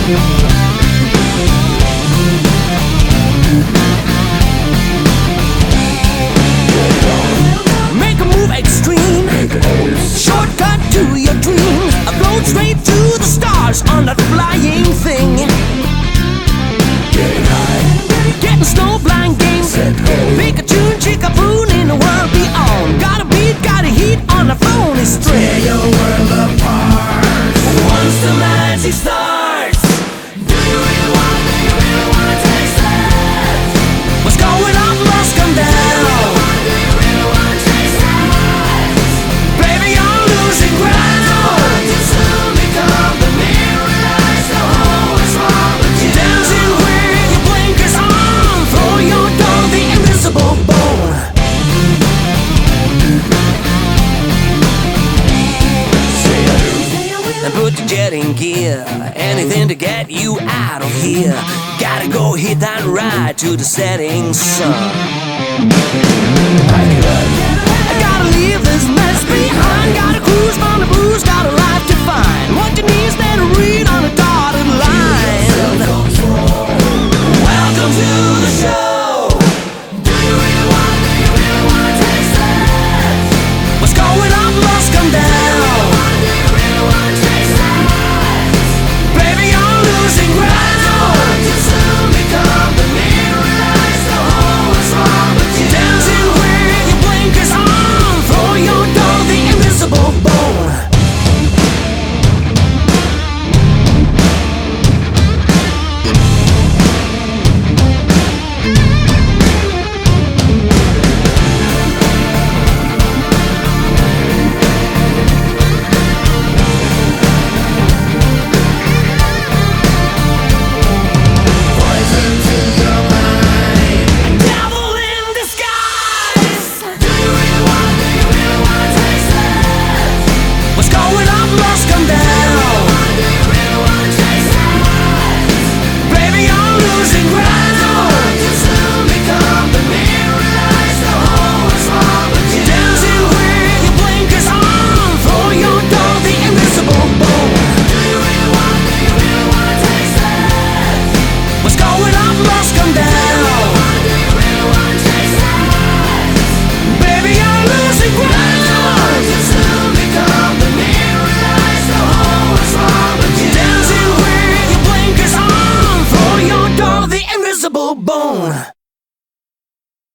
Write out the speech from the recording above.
Make a move extreme, shortcut to your dreams. I float straight to the stars on that flying thing. Getting high, Getting snow blind game. set go. Pick a tune, chick a boon in the world beyond. Got a beat, got a heat on the phone. It's Tear straight. your world apart. Once the magic starts, Do you really wanna taste it? what's going on must come down. Do you really wanna taste it? Baby, I'm losing ground. You soon become the mirror lights the whole is wrong with you. Dancing with your blinkers on. Throw your dough, the invisible bone. Say I do. And put the jet in gear. Anything to get you out of here. Gotta go hit that ride to the setting sun. I can